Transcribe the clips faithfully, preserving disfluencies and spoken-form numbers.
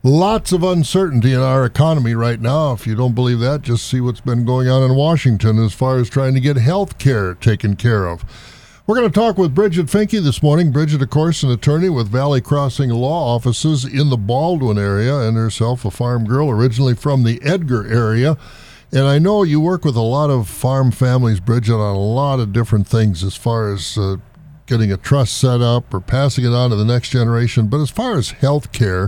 Lots of uncertainty in our economy right now. If you don't believe that, just see what's been going on in Washington as far as trying to get health care taken care of. We're going to talk with Bridget Finke this morning. Bridget, of course, an attorney with Valley Crossing Law Offices in the Baldwin area, and herself a farm girl originally from the Edgar area. And I know you work with a lot of farm families, Bridget, on a lot of different things as far as uh, getting a trust set up or passing it on to the next generation. But as far as health care,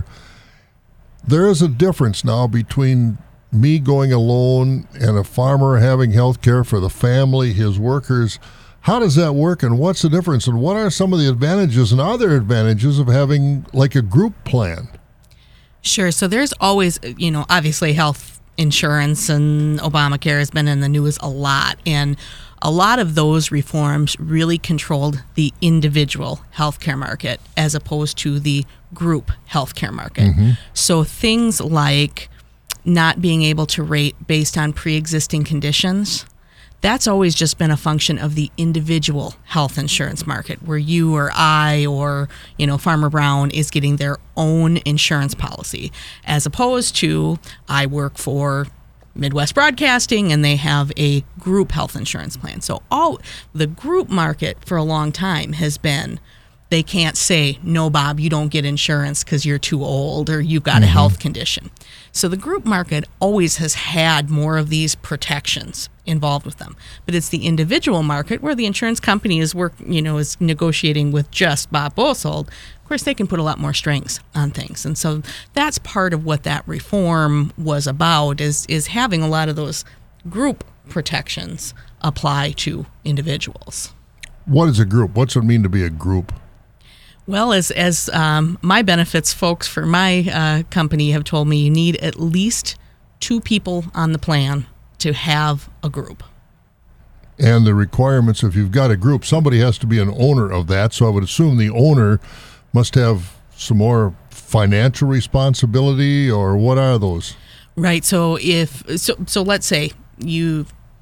there is a difference now between me going alone and a farmer having health care for the family, his workers. How does that work, and what's the difference, and what are some of the advantages and other advantages of having like a group plan? Sure. So there's always, you know, obviously health insurance and Obamacare has been in the news a lot, and a lot of those reforms really controlled the individual healthcare market as opposed to the group healthcare market. Mm-hmm. So things like not being able to rate based on pre-existing conditions, that's always just been a function of the individual health insurance market, where you or I or, you know, Farmer Brown is getting their own insurance policy, as opposed to I work for Midwest Broadcasting and they have a group health insurance plan. So all the group market for a long time has been, they can't say, no, Bob, you don't get insurance because you're too old or you've got mm-hmm. a health condition. So the group market always has had more of these protections involved with them. But it's the individual market where the insurance company is work, you know, is negotiating with just Bob Bosold. Of course, they can put a lot more strings on things. And so that's part of what that reform was about, is is having a lot of those group protections apply to individuals. What is a group? What's it mean to be a group? Well, as as um, my benefits folks for my uh, company have told me, you need at least two people on the plan to have a group. And the requirements, if you've got a group, somebody has to be an owner of that. So I would assume the owner must have some more financial responsibility, or what are those? Right. So if so, so let's say you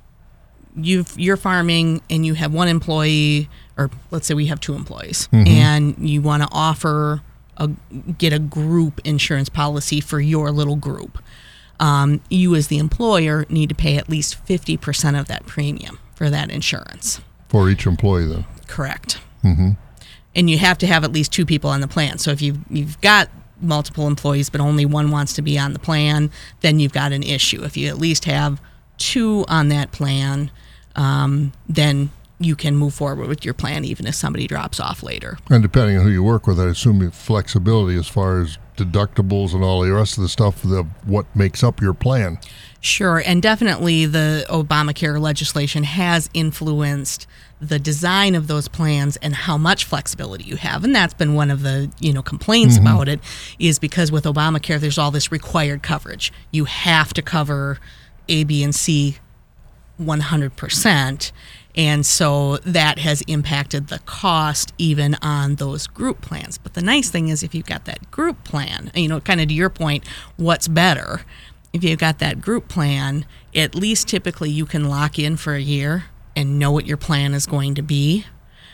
you've you're farming and you have one employee, or let's say we have two employees, mm-hmm. and you want to offer a get a group insurance policy for your little group. Um, you as the employer need to pay at least fifty percent of that premium for that insurance. For each employee, then? Correct. Mm-hmm. And you have to have at least two people on the plan. So if you've, you've got multiple employees but only one wants to be on the plan, then you've got an issue. If you at least have two on that plan, um, then you can move forward with your plan even if somebody drops off later. And depending on who you work with, I assume you have flexibility as far as deductibles and all the rest of the stuff, the, what makes up your plan. Sure, and definitely the Obamacare legislation has influenced the design of those plans and how much flexibility you have. And that's been one of the, you know, complaints mm-hmm. about it, is because with Obamacare, there's all this required coverage. You have to cover A, B, and C one hundred percent. And so that has impacted the cost even on those group plans. But the nice thing is, if you've got that group plan, you know, kind of to your point, what's better? If you've got that group plan, at least typically you can lock in for a year and know what your plan is going to be.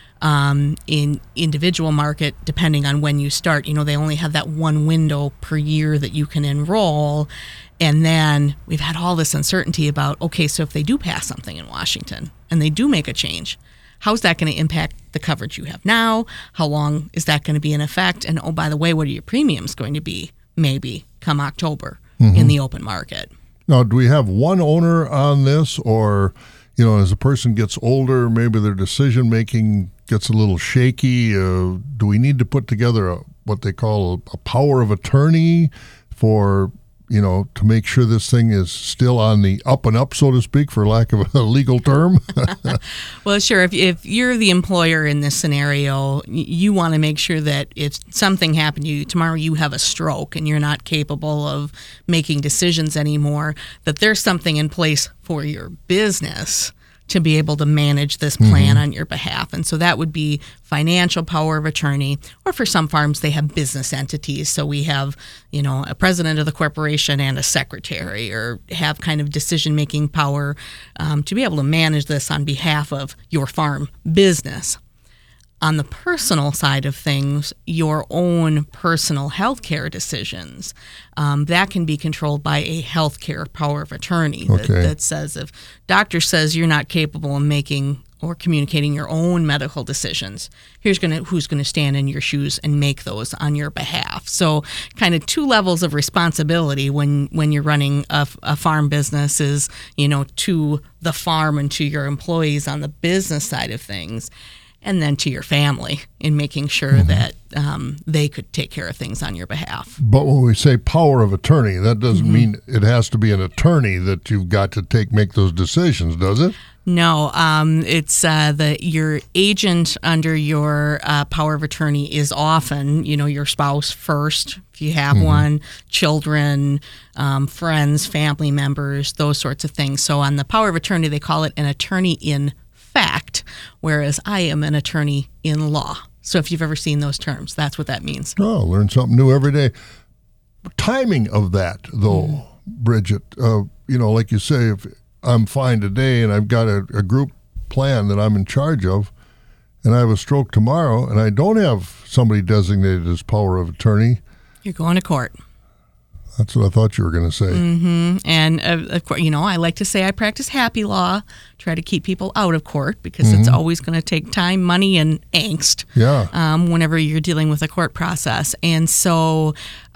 Um, in individual market, depending on when you start, you know, they only have that one window per year that you can enroll. And then we've had all this uncertainty about, okay, so if they do pass something in Washington and they do make a change, how's that going to impact the coverage you have now? How long is that going to be in effect? And oh, by the way, what are your premiums going to be maybe come October mm-hmm. in the open market? Now, do we have one owner on this, or, you know, as a person gets older, maybe their decision making gets a little shaky? Uh, do we need to put together a, what they call a, a power of attorney for, you know, to make sure this thing is still on the up and up, so to speak, for lack of a legal term? Well, sure. If, if you're the employer in this scenario, you want to make sure that if something happened to you tomorrow, you have a stroke and you're not capable of making decisions anymore, that there's something in place for your business to be able to manage this plan mm-hmm. on your behalf. And so that would be financial power of attorney, or for some farms, they have business entities. So we have, you know, a president of the corporation and a secretary, or have kind of decision-making power um, to be able to manage this on behalf of your farm business. On the personal side of things, your own personal health care decisions, um, that can be controlled by a health care power of attorney that, Okay. that says if doctor says you're not capable of making or communicating your own medical decisions, here's gonna who's going to stand in your shoes and make those on your behalf. So kind of two levels of responsibility when, when you're running a, a farm business is, you know, to the farm and to your employees on the business side of things, and then to your family in making sure mm-hmm. that um, they could take care of things on your behalf. But when we say power of attorney, that doesn't mm-hmm. mean it has to be an attorney that you've got to take make those decisions, does it? No, um, it's uh, the your agent under your uh, power of attorney is often, you know, your spouse first, if you have mm-hmm. one, children, um, friends, family members, those sorts of things. So on the power of attorney, they call it an attorney in fact, whereas I am an attorney in law. So if you've ever seen those terms, that's what that means. Oh, learn something new every day. Timing of that, though, mm. Bridget, uh, you know, like you say, if I'm fine today and I've got a, a group plan that I'm in charge of, and I have a stroke tomorrow, and I don't have somebody designated as power of attorney. You're going to court. That's what I thought you were going to say. Mm-hmm. And, uh, of course, you know, I like to say I practice happy law, try to keep people out of court because mm-hmm. it's always going to take time, money, and angst yeah. um, whenever you're dealing with a court process. And so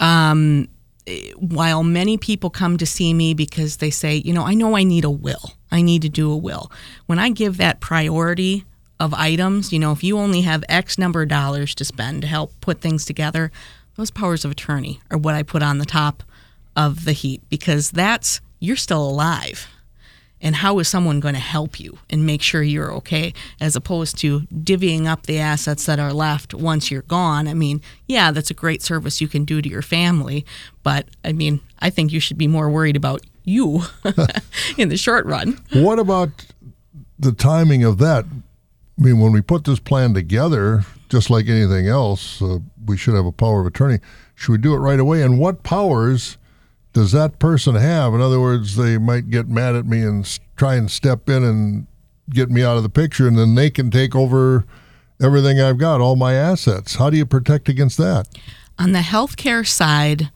um, while many people come to see me because they say, you know, I know I need a will. I need to do a will. When I give that priority of items, you know, if you only have X number of dollars to spend to help put things together, those powers of attorney are what I put on the top of the heap because that's, you're still alive. And how is someone going to help you and make sure you're okay as opposed to divvying up the assets that are left once you're gone? I mean, yeah, that's a great service you can do to your family. But, I mean, I think you should be more worried about you in the short run. What about the timing of that? I mean, when we put this plan together, just like anything else, uh, we should have a power of attorney. Should we do it right away? And what powers does that person have? In other words, they might get mad at me and s- try and step in and get me out of the picture, and then they can take over everything I've got, all my assets. How do you protect against that? On the healthcare side,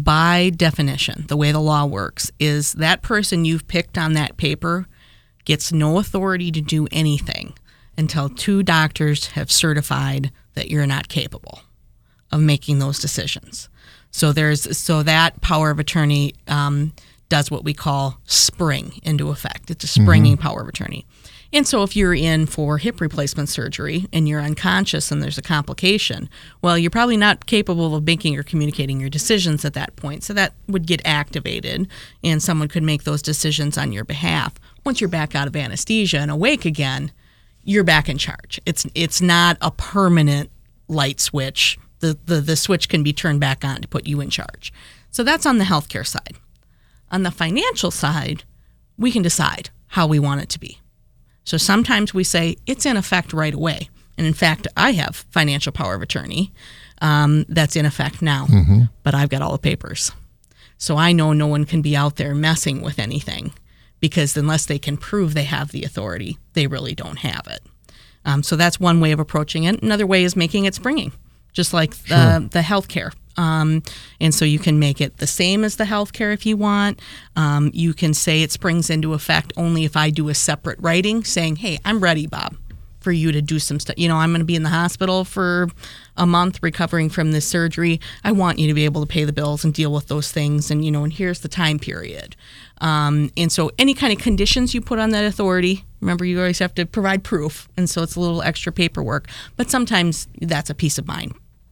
by definition, the way the law works is that person you've picked on that paper gets no authority to do anything until two doctors have certified that you're not capable of making those decisions. So there's so that power of attorney um, does what we call spring into effect. It's a springing mm-hmm. power of attorney. And so if you're in for hip replacement surgery and you're unconscious and there's a complication, well, you're probably not capable of making or communicating your decisions at that point. So that would get activated and someone could make those decisions on your behalf. Once you're back out of anesthesia and awake again, you're back in charge. It's it's not a permanent light switch. The, the, the switch can be turned back on to put you in charge. So that's on the healthcare side. On the financial side, we can decide how we want it to be. So sometimes we say it's in effect right away. And in fact, I have financial power of attorney um, that's in effect now, mm-hmm. but I've got all the papers. So I know no one can be out there messing with anything because unless they can prove they have the authority, they really don't have it. Um, so that's one way of approaching it. Another way is making it springing, just like the, sure. the healthcare. Um, and so you can make it the same as the healthcare if you want. Um, you can say it springs into effect only if I do a separate writing saying, hey, I'm ready, Bob, for you to do some stuff. You know, I'm going to be in the hospital for a month recovering from this surgery. I want you to be able to pay the bills and deal with those things. And, you know, and here's the time period. Um, and so any kind of conditions you put on that authority, remember, you always have to provide proof. And so it's a little extra paperwork. But sometimes that's a peace of mind.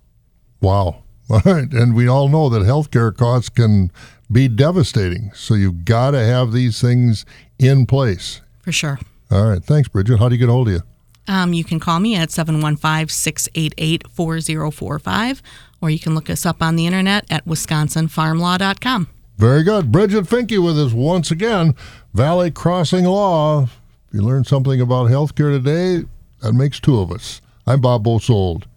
Wow. All right. And we all know that healthcare costs can be devastating. So you've got to have these things in place. For sure. All right. Thanks, Bridget. How do you get a hold of you? Um, you can call me at seven one five, six eight eight, four zero four five, or you can look us up on the internet at wisconsin farm law dot com. Very good. Bridget Finke with us once again. Valley Crossing Law. If you learned something about healthcare today, that makes two of us. I'm Bob Bosold.